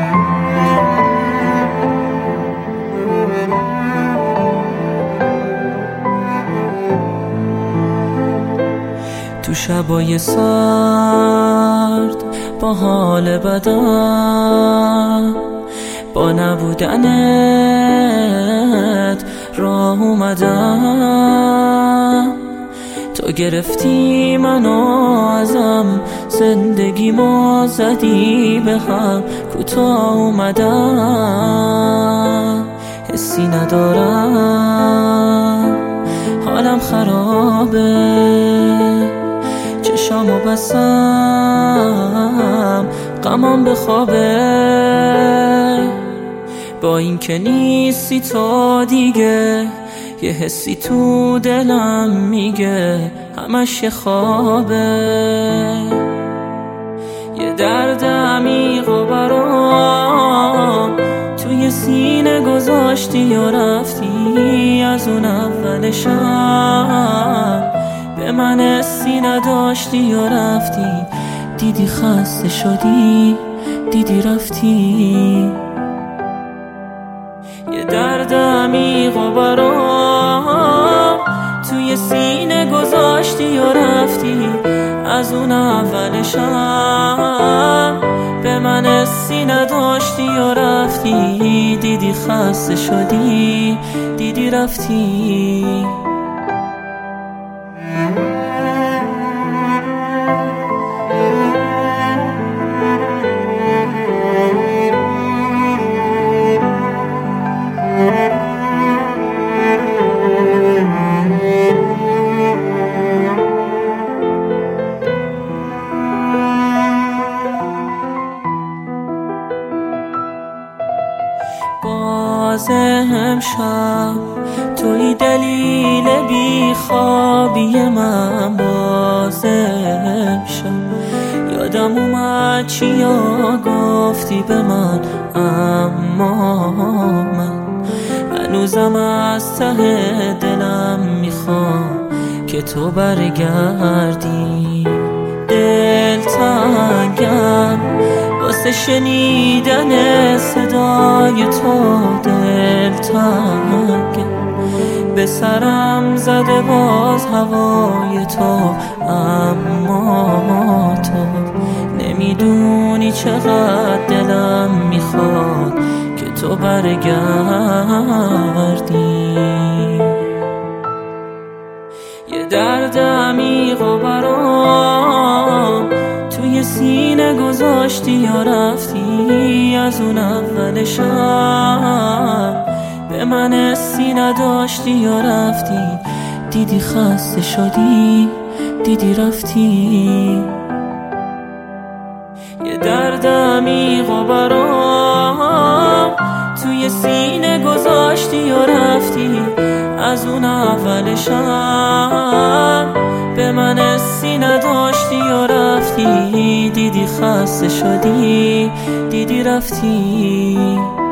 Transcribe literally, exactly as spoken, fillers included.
تو شبای سرد با حال بدم، با نبودنت راه اومدم. تو گرفتی منو ازم، زندگی ما زدی به هم، کوتاه اومدم. حسی ندارم، حالم خرابه، چشامو بستم غمام بخوابه. با این که نیستی تو دیگه، یه حسی تو دلم میگه همش یه خوابه. یه درد عمیق و برام توی سینه گذاشتی و رفتی. از اون اول شب به من حسی نداشتی و رفتی. دیدی خسته شدی، دیدی رفتی. یه درد عمیق و برام توی سینه گذاشتی و رفتی. از اون اول شب به من حسی نداشتی و رفتی. دیدی خسته شدی، دیدی رفتی. باز امشب توی دلیل بیخوابی من. باز امشب یادم اومد چیا گفتی به من، اما من هنوزم از ته دلم میخوام که تو برگردی. دلتنگم واسه شنیدن صدای تو، دلتنگم به سرم زده باز هوای تو. اما تو نمیدونی چقدر دلم میخواد که تو برگردی. یه درد عمیق و برام توی سینه گذاشتی و رفتی. از اون اول شب به من حسی نداشتی و رفتی. دیدی خسته شدی، دیدی رفتی. یه درد عمیق و برام توی سینه گذاشتی و رفتی. از اون اول شب به من حسی نداشتی و رفتی. دیدی خسته شدی، دیدی رفتی.